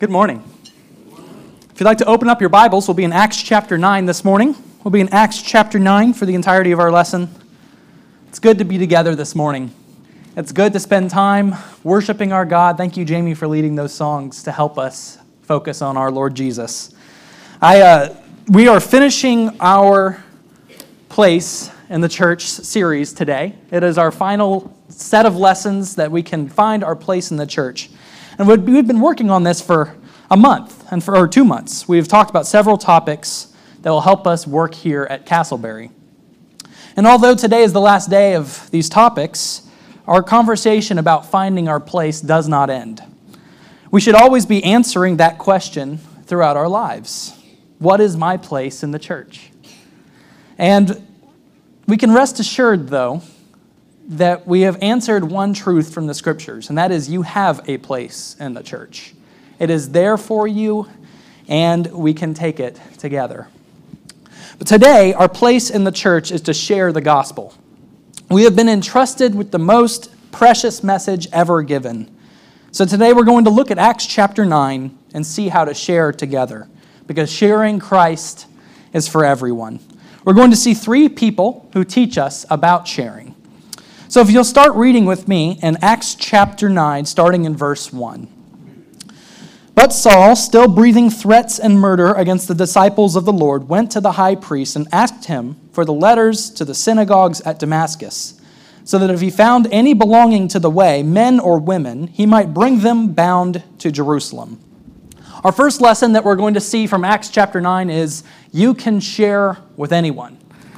Good morning. If you'd like to open up your Bibles, we'll be in Acts chapter 9 this morning. We'll be in Acts chapter 9 for the entirety of our lesson. It's good to be together this morning. It's good to spend time worshiping our God. Thank you, Jamie, for leading those songs to help us focus on our Lord Jesus. We are finishing our Place in the Church series today. It is our final set of lessons that we can find our place in the church. And we've been working on this for a month, or 2 months. We've talked about several topics that will help us work here at Castleberry. And although today is the last day of these topics, our conversation about finding our place does not end. We should always be answering that question throughout our lives. What is my place in the church? And we can rest assured, though, that we have answered one truth from the Scriptures, and that is you have a place in the church. It is there for you, and we can take it together. But today, our place in the church is to share the gospel. We have been entrusted with the most precious message ever given. So today we're going to look at Acts chapter 9 and see how to share together, because sharing Christ is for everyone. We're going to see 3 people who teach us about sharing. So if you'll start reading with me in Acts chapter 9, starting in verse 1. But Saul, still breathing threats and murder against the disciples of the Lord, went to the high priest and asked him for the letters to the synagogues at Damascus, so that if he found any belonging to the way, men or women, he might bring them bound to Jerusalem. Our first lesson that we're going to see from Acts chapter 9 is you can share with anyone.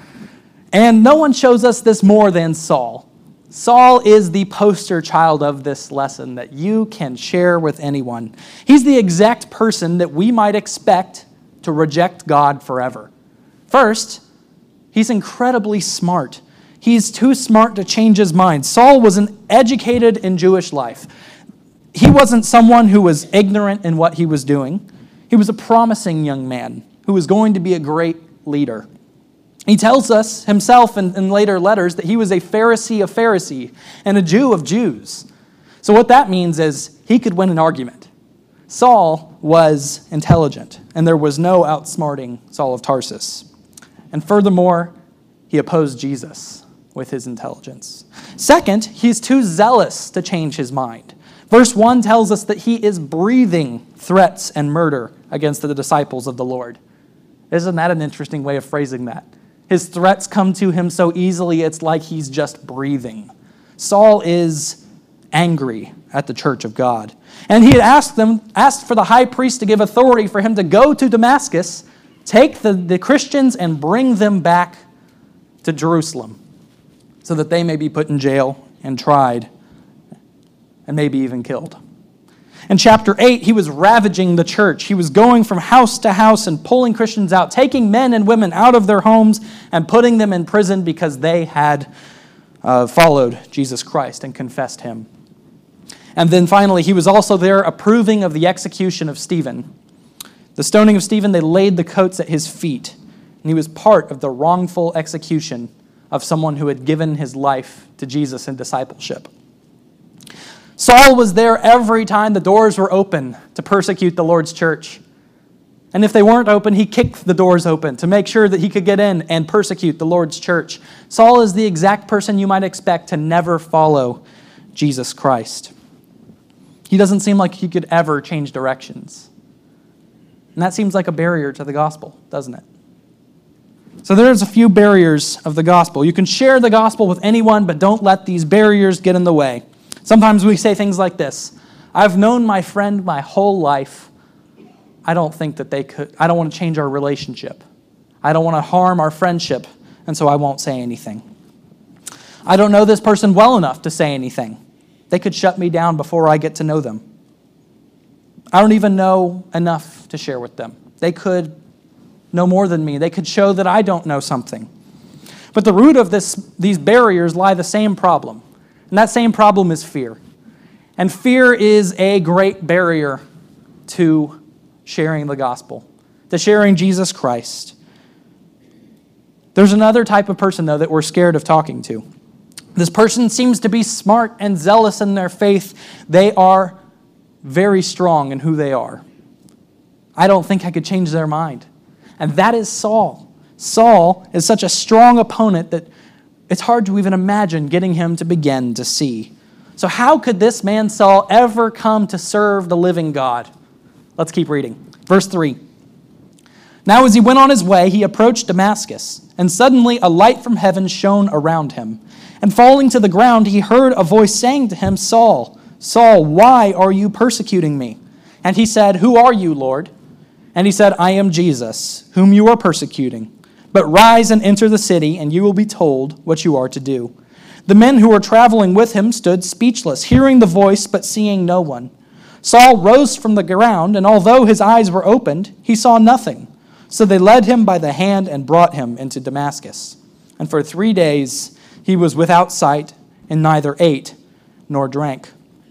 And no one shows us this more than Saul. Saul is the poster child of this lesson, that you can share with anyone. He's the exact person that we might expect to reject God forever. First, he's incredibly smart. He's too smart to change his mind. Saul was educated in Jewish life. He wasn't someone who was ignorant in what he was doing. He was a promising young man who was going to be a great leader. He tells us himself in later letters that he was a Pharisee of Pharisees and a Jew of Jews. So what that means is he could win an argument. Saul was intelligent, and there was no outsmarting Saul of Tarsus. And furthermore, he opposed Jesus with his intelligence. Second, he's too zealous to change his mind. Verse 1 tells us that he is breathing threats and murder against the disciples of the Lord. Isn't that an interesting way of phrasing that? His threats come to him so easily, it's like he's just breathing. Saul is angry at the church of God. And he had asked for the high priest to give authority for him to go to Damascus, take the Christians and bring them back to Jerusalem so that they may be put in jail and tried and maybe even killed. In chapter 8, he was ravaging the church. He was going from house to house and pulling Christians out, taking men and women out of their homes and putting them in prison because they had followed Jesus Christ and confessed him. And then finally, he was also there approving of the execution of Stephen. The stoning of Stephen, they laid the coats at his feet, and he was part of the wrongful execution of someone who had given his life to Jesus in discipleship. Saul was there every time the doors were open to persecute the Lord's church. And if they weren't open, he kicked the doors open to make sure that he could get in and persecute the Lord's church. Saul is the exact person you might expect to never follow Jesus Christ. He doesn't seem like he could ever change directions. And that seems like a barrier to the gospel, doesn't it? So there's a few barriers of the gospel. You can share the gospel with anyone, but don't let these barriers get in the way. Sometimes we say things like this: I've known my friend my whole life. I don't think that they could. I don't want to change our relationship. I don't want to harm our friendship, and so I won't say anything. I don't know this person well enough to say anything. They could shut me down before I get to know them. I don't even know enough to share with them. They could know more than me. They could show that I don't know something. But the root of these barriers lie the same problem. And that same problem is fear. And fear is a great barrier to sharing the gospel, to sharing Jesus Christ. There's another type of person, though, that we're scared of talking to. This person seems to be smart and zealous in their faith. They are very strong in who they are. I don't think I could change their mind. And that is Saul. Saul is such a strong opponent that it's hard to even imagine getting him to begin to see. So how could this man Saul ever come to serve the living God? Let's keep reading. Verse 3. Now as he went on his way, he approached Damascus, and suddenly a light from heaven shone around him. And falling to the ground, he heard a voice saying to him, Saul, Saul, why are you persecuting me? And he said, Who are you, Lord? And he said, I am Jesus, whom you are persecuting. But rise and enter the city, and you will be told what you are to do. The men who were traveling with him stood speechless, hearing the voice, but seeing no one. Saul rose from the ground, and although his eyes were opened, he saw nothing. So they led him by the hand and brought him into Damascus. And for 3 days he was without sight, and neither ate nor drank.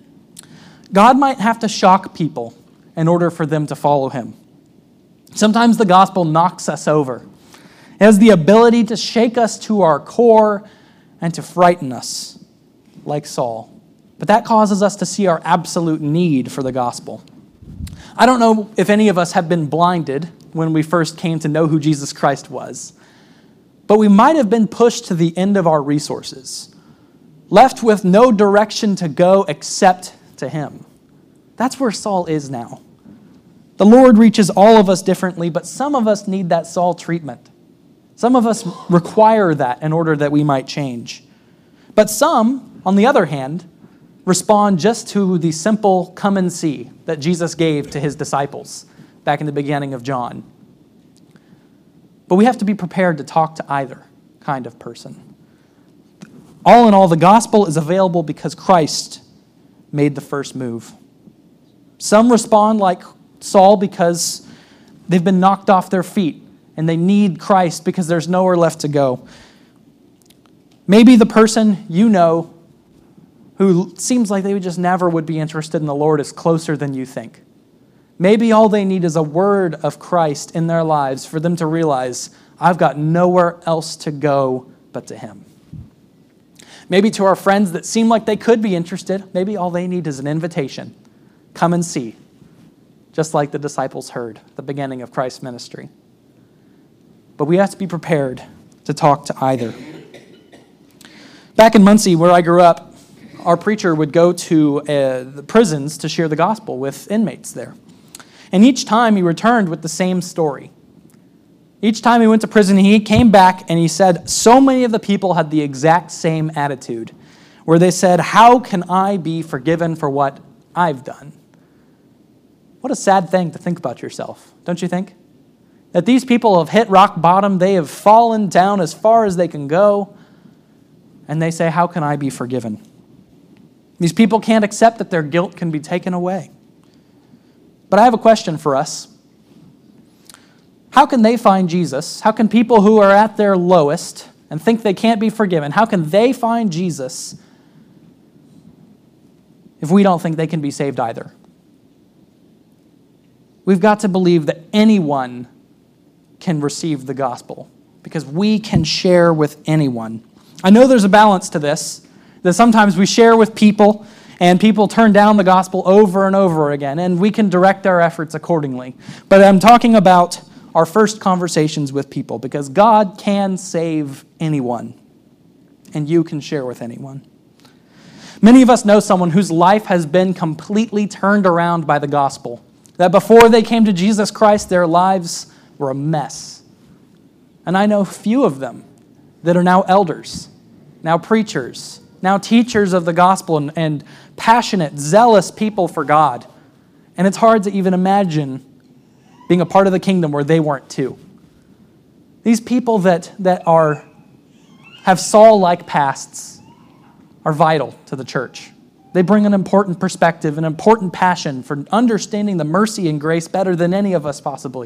God might have to shock people in order for them to follow him. Sometimes the gospel knocks us over. It has the ability to shake us to our core and to frighten us, like Saul. But that causes us to see our absolute need for the gospel. I don't know if any of us have been blinded when we first came to know who Jesus Christ was, but we might have been pushed to the end of our resources, left with no direction to go except to him. That's where Saul is now. The Lord reaches all of us differently, but some of us need that Saul treatment. Some of us require that in order that we might change. But some, on the other hand, respond just to the simple come and see that Jesus gave to his disciples back in the beginning of John. But we have to be prepared to talk to either kind of person. All in all, the gospel is available because Christ made the first move. Some respond like Saul because they've been knocked off their feet and they need Christ because there's nowhere left to go. Maybe the person you know who seems like they just never would be interested in the Lord is closer than you think. Maybe all they need is a word of Christ in their lives for them to realize, I've got nowhere else to go but to him. Maybe to our friends that seem like they could be interested, maybe all they need is an invitation. Come and see. Just like the disciples heard at the beginning of Christ's ministry. But we have to be prepared to talk to either. Back in Muncie, where I grew up, our preacher would go to the prisons to share the gospel with inmates there. And each time he returned with the same story. Each time he went to prison, he came back and he said, so many of the people had the exact same attitude, where they said, how can I be forgiven for what I've done? What a sad thing to think about yourself, don't you think? That these people have hit rock bottom, they have fallen down as far as they can go, and they say, how can I be forgiven? These people can't accept that their guilt can be taken away. But I have a question for us. How can they find Jesus? How can people who are at their lowest and think they can't be forgiven, how can they find Jesus if we don't think they can be saved either? We've got to believe that anyone can receive the gospel because we can share with anyone. I know there's a balance to this, that sometimes we share with people and people turn down the gospel over and over again, and we can direct our efforts accordingly. But I'm talking about our first conversations with people because God can save anyone, and you can share with anyone. Many of us know someone whose life has been completely turned around by the gospel. That before they came to Jesus Christ, their lives were a mess. And I know few of them that are now elders, now preachers, now teachers of the gospel and passionate, zealous people for God. And it's hard to even imagine being a part of the kingdom where they weren't too. These people that have Saul-like pasts are vital to the church. They bring an important perspective, an important passion for understanding the mercy and grace better than any of us possibly.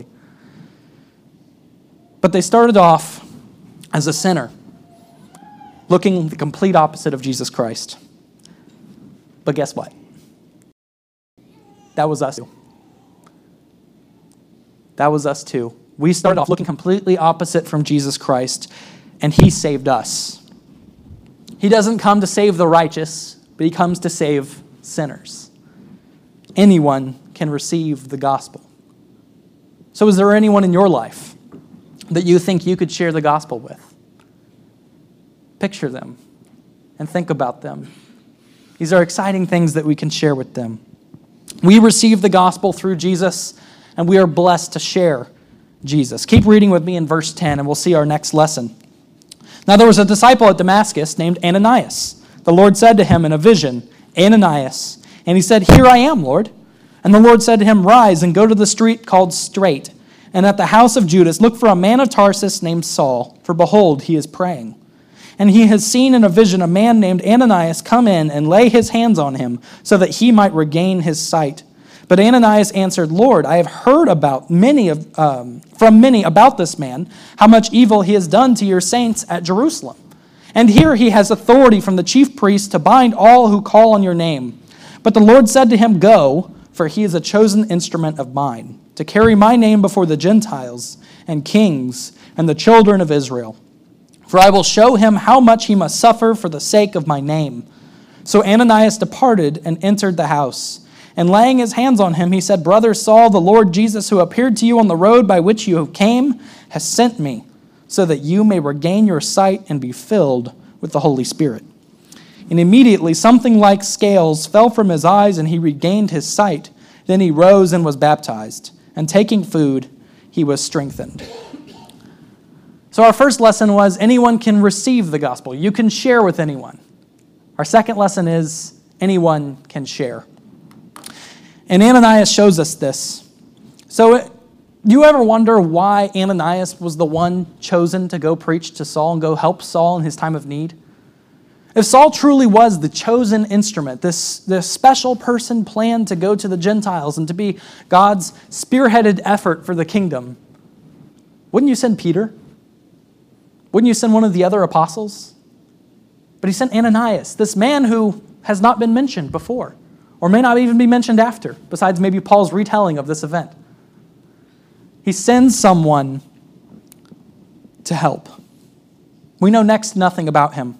But they started off as a sinner, looking the complete opposite of Jesus Christ. But guess what? That was us too. That was us too. We started off looking completely opposite from Jesus Christ, and he saved us. He doesn't come to save the righteous, but he comes to save sinners. Anyone can receive the gospel. So is there anyone in your life that you think you could share the gospel with? Picture them and think about them. These are exciting things that we can share with them. We receive the gospel through Jesus, and we are blessed to share Jesus. Keep reading with me in verse 10, and we'll see our next lesson. Now there was a disciple at Damascus named Ananias. The Lord said to him in a vision, Ananias. And he said, Here I am, Lord. And the Lord said to him, Rise and go to the street called Straight, and at the house of Judas look for a man of Tarsus named Saul, for behold, he is praying. And he has seen in a vision a man named Ananias come in and lay his hands on him, so that he might regain his sight. But Ananias answered, Lord, I have heard from many about this man, how much evil he has done to your saints at Jerusalem. And here he has authority from the chief priests to bind all who call on your name. But the Lord said to him, Go, for he is a chosen instrument of mine, to carry my name before the Gentiles and kings and the children of Israel. For I will show him how much he must suffer for the sake of my name. So Ananias departed and entered the house. And laying his hands on him, he said, Brother Saul, the Lord Jesus, who appeared to you on the road by which you came, has sent me, so that you may regain your sight and be filled with the Holy Spirit. And immediately something like scales fell from his eyes, and he regained his sight. Then he rose and was baptized. And taking food, he was strengthened. So our first lesson was anyone can receive the gospel. You can share with anyone. Our second lesson is anyone can share. And Ananias shows us this. So do you ever wonder why Ananias was the one chosen to go preach to Saul and go help Saul in his time of need? If Saul truly was the chosen instrument, this special person planned to go to the Gentiles and to be God's spearheaded effort for the kingdom, wouldn't you send Peter? Wouldn't you send one of the other apostles? But he sent Ananias, this man who has not been mentioned before, or may not even be mentioned after, besides maybe Paul's retelling of this event. He sends someone to help. We know next to nothing about him.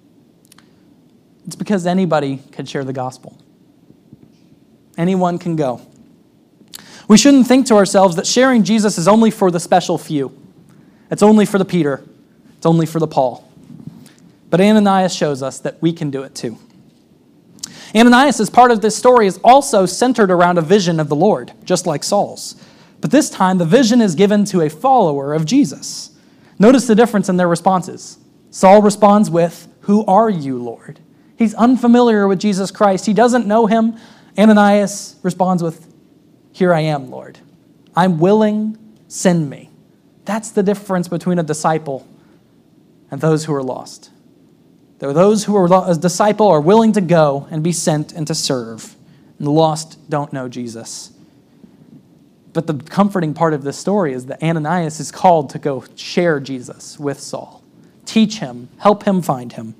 It's because anybody can share the gospel. Anyone can go. We shouldn't think to ourselves that sharing Jesus is only for the special few. It's only for the Peter. It's only for the Paul. But Ananias shows us that we can do it too. Ananias, as part of this story, is also centered around a vision of the Lord, just like Saul's. But this time, the vision is given to a follower of Jesus. Notice the difference in their responses. Saul responds with, Who are you, Lord? He's unfamiliar with Jesus Christ. He doesn't know him. Ananias responds with, Here I am, Lord. I'm willing, send me. That's the difference between a disciple and those who are lost. Those who are a disciple are willing to go and be sent and to serve. And the lost don't know Jesus. But the comforting part of this story is that Ananias is called to go share Jesus with Saul. Teach him, help him find him.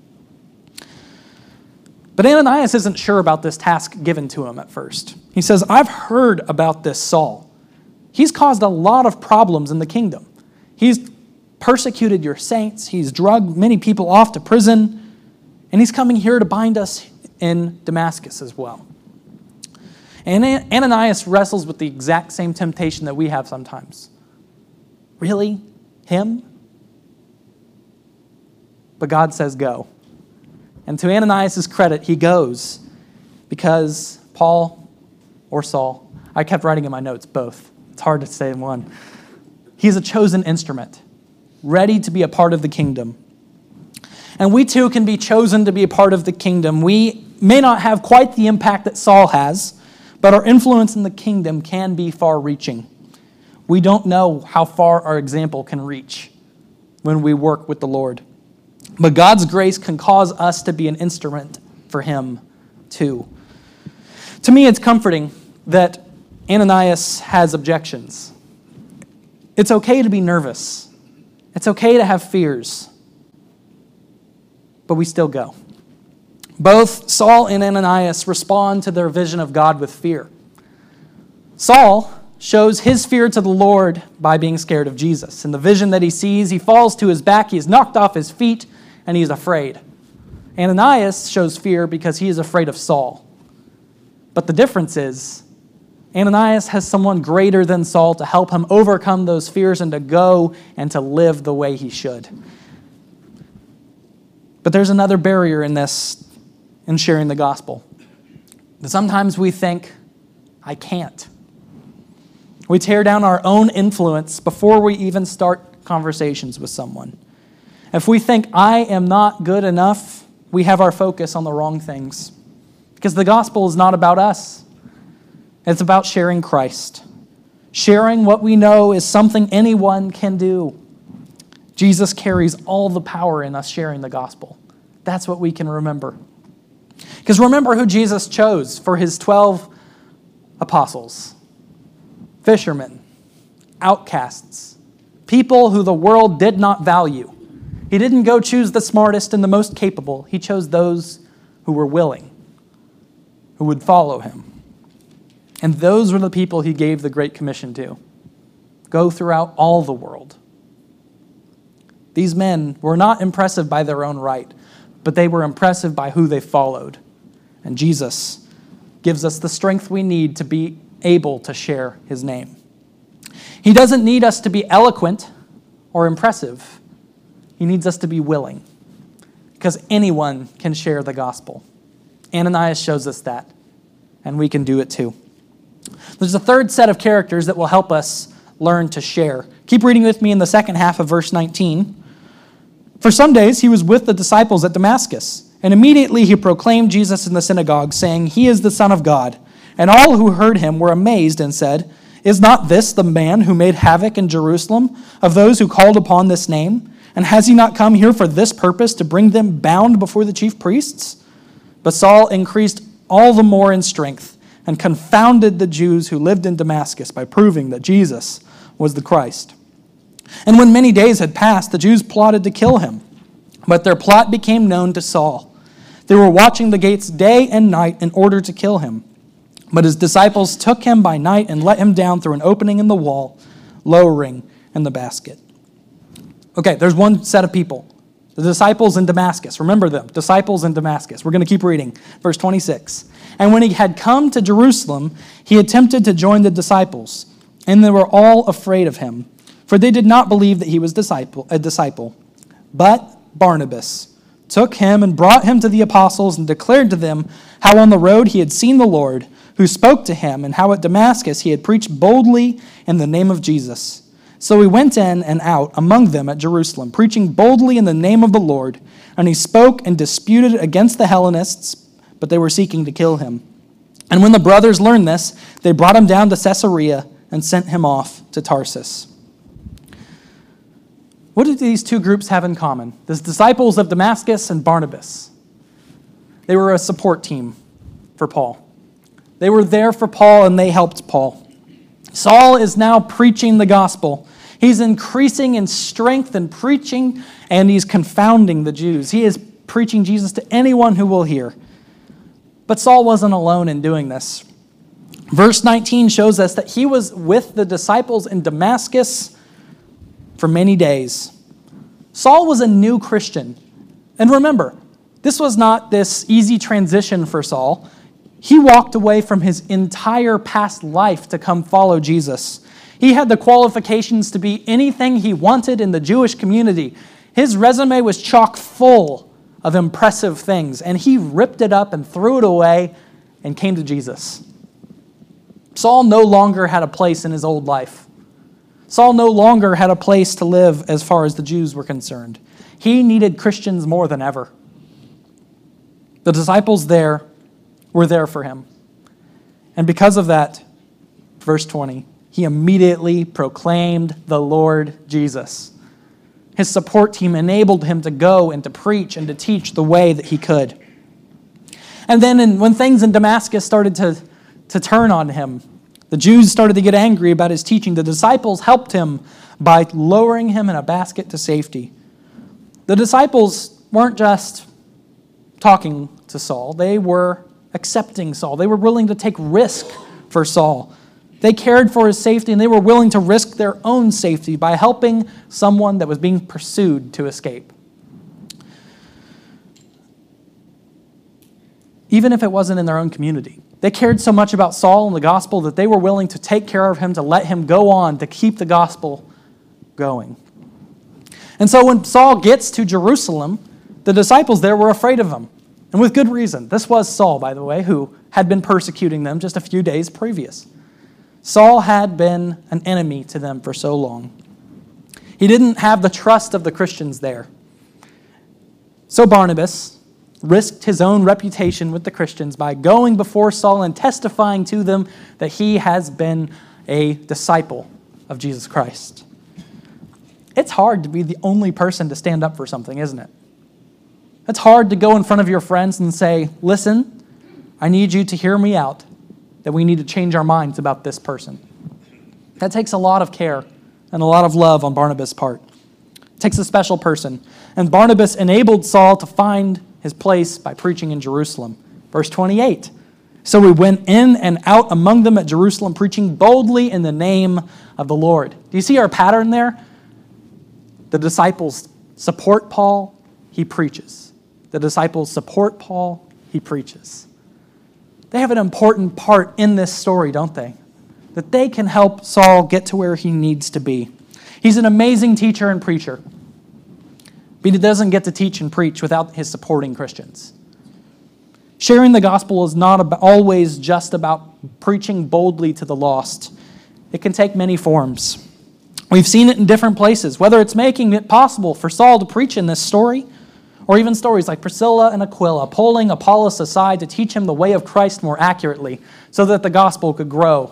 But Ananias isn't sure about this task given to him at first. He says, I've heard about this Saul. He's caused a lot of problems in the kingdom. He's persecuted your saints. He's dragged many people off to prison. And he's coming here to bind us in Damascus as well. And Ananias wrestles with the exact same temptation that we have sometimes. Really? Him? But God says go. And to Ananias' credit, he goes because Paul or Saul, I kept writing in my notes both. It's hard to say in one. He's a chosen instrument, ready to be a part of the kingdom. And we too can be chosen to be a part of the kingdom. We may not have quite the impact that Saul has, but our influence in the kingdom can be far-reaching. We don't know how far our example can reach when we work with the Lord. But God's grace can cause us to be an instrument for him too. To me, it's comforting that Ananias has objections. It's okay to be nervous. It's okay to have fears. But we still go. Both Saul and Ananias respond to their vision of God with fear. Saul shows his fear to the Lord by being scared of Jesus. In the vision that he sees, he falls to his back, he is knocked off his feet, and he's afraid. Ananias shows fear because he is afraid of Saul. But the difference is, Ananias has someone greater than Saul to help him overcome those fears and to go and to live the way he should. But there's another barrier in this, in sharing the gospel. Sometimes we think, I can't. We tear down our own influence before we even start conversations with someone. If we think, I am not good enough, we have our focus on the wrong things. Because the gospel is not about us. It's about sharing Christ. Sharing what we know is something anyone can do. Jesus carries all the power in us sharing the gospel. That's what we can remember. Because remember who Jesus chose for his 12 apostles. Fishermen, outcasts, people who the world did not value. He didn't go choose the smartest and the most capable. He chose those who were willing, who would follow him. And those were the people he gave the Great Commission to. Go throughout all the world. These men were not impressive by their own right, but they were impressive by who they followed. And Jesus gives us the strength we need to be able to share his name. He doesn't need us to be eloquent or impressive. He needs us to be willing, because anyone can share the gospel. Ananias shows us that, and we can do it too. There's a third set of characters that will help us learn to share. Keep reading with me in the second half of verse 19. For some days he was with the disciples at Damascus, and immediately he proclaimed Jesus in the synagogue, saying, "He is the Son of God." And all who heard him were amazed and said, "Is not this the man who made havoc in Jerusalem of those who called upon this name? And has he not come here for this purpose, to bring them bound before the chief priests?" But Saul increased all the more in strength and confounded the Jews who lived in Damascus by proving that Jesus was the Christ. And when many days had passed, the Jews plotted to kill him. But their plot became known to Saul. They were watching the gates day and night in order to kill him. But his disciples took him by night and let him down through an opening in the wall, lowering in the basket. Okay, there's one set of people. The disciples in Damascus. Remember them, disciples in Damascus. We're going to keep reading. Verse 26. And when he had come to Jerusalem, he attempted to join the disciples, and they were all afraid of him, for they did not believe that he was a disciple. But Barnabas took him and brought him to the apostles and declared to them how on the road he had seen the Lord, who spoke to him, and how at Damascus he had preached boldly in the name of Jesus. So he went in and out among them at Jerusalem, preaching boldly in the name of the Lord. And he spoke and disputed against the Hellenists, but they were seeking to kill him. And when the brothers learned this, they brought him down to Caesarea and sent him off to Tarsus. What did these two groups have in common? The disciples of Damascus and Barnabas. They were a support team for Paul. They were there for Paul, and they helped Paul. Saul is now preaching the gospel. He's increasing in strength and preaching, and he's confounding the Jews. He is preaching Jesus to anyone who will hear. But Saul wasn't alone in doing this. Verse 19 shows us that he was with the disciples in Damascus for many days. Saul was a new Christian. And remember, this was not this easy transition for Saul. He walked away from his entire past life to come follow Jesus. He had the qualifications to be anything he wanted in the Jewish community. His resume was chock full of impressive things, and he ripped it up and threw it away and came to Jesus. Saul no longer had a place in his old life. Saul no longer had a place to live as far as the Jews were concerned. He needed Christians more than ever. The disciples were there for him. And because of that, verse 20, he immediately proclaimed the Lord Jesus. His support team enabled him to go and to preach and to teach the way that he could. And then when things in Damascus started to turn on him, the Jews started to get angry about his teaching. The disciples helped him by lowering him in a basket to safety. The disciples weren't just talking to Saul. They were accepting Saul. They were willing to take risk for Saul. They cared for his safety, and they were willing to risk their own safety by helping someone that was being pursued to escape. Even if it wasn't in their own community. They cared so much about Saul and the gospel that they were willing to take care of him, to let him go on, to keep the gospel going. And so when Saul gets to Jerusalem, the disciples there were afraid of him. And with good reason. This was Saul, by the way, who had been persecuting them just a few days previous. Saul had been an enemy to them for so long. He didn't have the trust of the Christians there. So Barnabas risked his own reputation with the Christians by going before Saul and testifying to them that he has been a disciple of Jesus Christ. It's hard to be the only person to stand up for something, isn't it? It's hard to go in front of your friends and say, listen, I need you to hear me out, that we need to change our minds about this person. That takes a lot of care and a lot of love on Barnabas' part. It takes a special person. And Barnabas enabled Saul to find his place by preaching in Jerusalem. Verse 28. So we went in and out among them at Jerusalem, preaching boldly in the name of the Lord. Do you see our pattern there? The disciples support Paul, he preaches. The disciples support Paul, he preaches. They have an important part in this story, don't they? That they can help Saul get to where he needs to be. He's an amazing teacher and preacher. But he doesn't get to teach and preach without his supporting Christians. Sharing the gospel is not always just about preaching boldly to the lost. It can take many forms. We've seen it in different places, whether it's making it possible for Saul to preach in this story, or even stories like Priscilla and Aquila pulling Apollos aside to teach him the way of Christ more accurately so that the gospel could grow.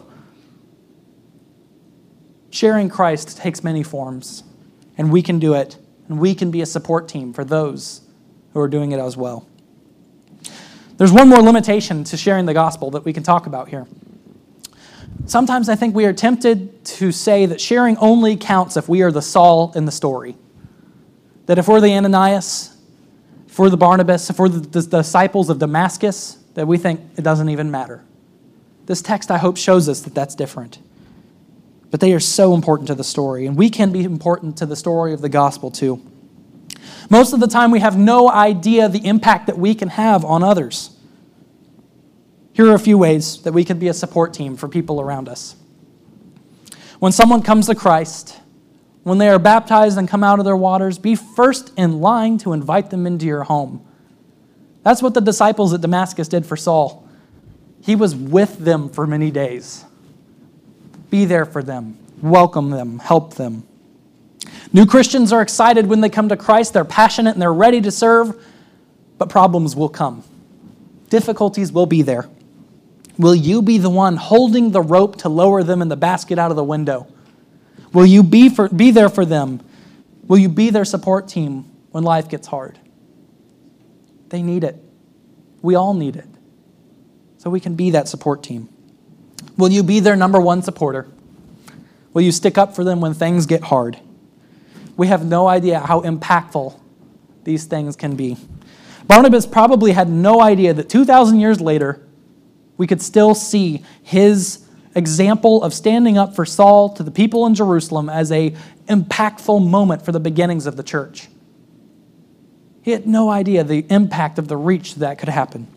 Sharing Christ takes many forms, and we can do it. And we can be a support team for those who are doing it as well. There's one more limitation to sharing the gospel that we can talk about here. Sometimes I think we are tempted to say that sharing only counts if we are the Saul in the story. That if we're the Ananias, if we're the Barnabas, if we're the disciples of Damascus, that we think it doesn't even matter. This text, I hope, shows us that that's different. But they are so important to the story, and we can be important to the story of the gospel too. Most of the time, we have no idea the impact that we can have on others. Here are a few ways that we can be a support team for people around us. When someone comes to Christ, when they are baptized and come out of their waters, be first in line to invite them into your home. That's what the disciples at Damascus did for Saul. He was with them for many days. Be there for them, welcome them, help them. New Christians are excited when they come to Christ. They're passionate and they're ready to serve, but problems will come. Difficulties will be there. Will you be the one holding the rope to lower them in the basket out of the window? Will you be there for them? Will you be their support team when life gets hard? They need it. We all need it. So we can be that support team. Will you be their number one supporter? Will you stick up for them when things get hard? We have no idea how impactful these things can be. Barnabas probably had no idea that 2,000 years later, we could still see his example of standing up for Saul to the people in Jerusalem as an impactful moment for the beginnings of the church. He had no idea the impact of the reach that could happen.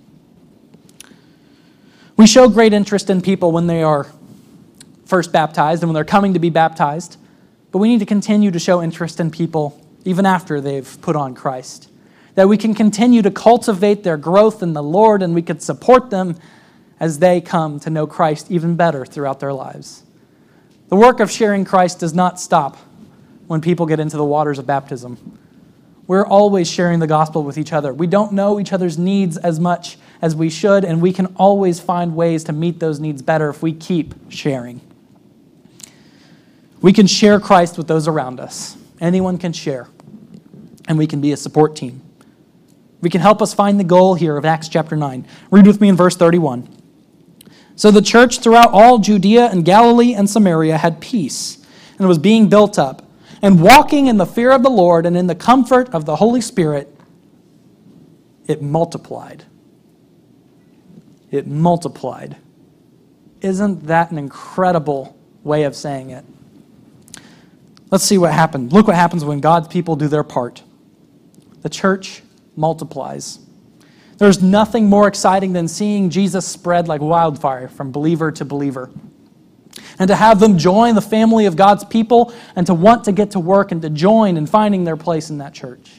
We show great interest in people when they are first baptized and when they're coming to be baptized, but we need to continue to show interest in people even after they've put on Christ. That we can continue to cultivate their growth in the Lord and we can support them as they come to know Christ even better throughout their lives. The work of sharing Christ does not stop when people get into the waters of baptism. We're always sharing the gospel with each other. We don't know each other's needs as much as we should, and we can always find ways to meet those needs better if we keep sharing. We can share Christ with those around us. Anyone can share, and we can be a support team. We can help us find the goal here of Acts chapter 9. Read with me in verse 31. So the church throughout all Judea and Galilee and Samaria had peace and was being built up, and walking in the fear of the Lord and in the comfort of the Holy Spirit, it multiplied. It multiplied. Isn't that an incredible way of saying it? Let's see what happened. Look what happens when God's people do their part. The church multiplies. There's nothing more exciting than seeing Jesus spread like wildfire from believer to believer. And to have them join the family of God's people and to want to get to work and to join in finding their place in that church.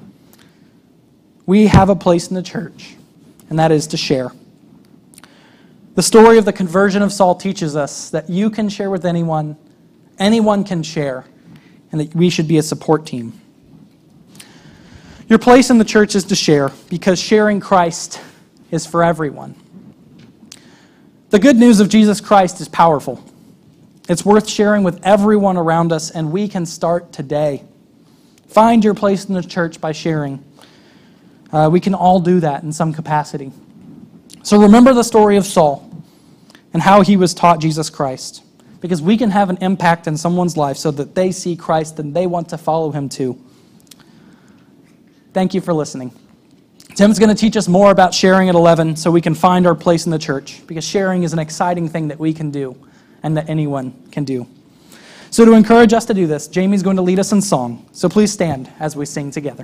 We have a place in the church, and that is to share. The story of the conversion of Saul teaches us that you can share with anyone can share, and that we should be a support team. Your place in the church is to share, because sharing Christ is for everyone. The good news of Jesus Christ is powerful. It's worth sharing with everyone around us, and we can start today. Find your place in the church by sharing. We can all do that in some capacity. So remember the story of Saul and how he was taught Jesus Christ, because we can have an impact in someone's life so that they see Christ and they want to follow him too. Thank you for listening. Tim's going to teach us more about sharing at 11 so we can find our place in the church, because sharing is an exciting thing that we can do and that anyone can do. So to encourage us to do this, Jamie's going to lead us in song. So please stand as we sing together.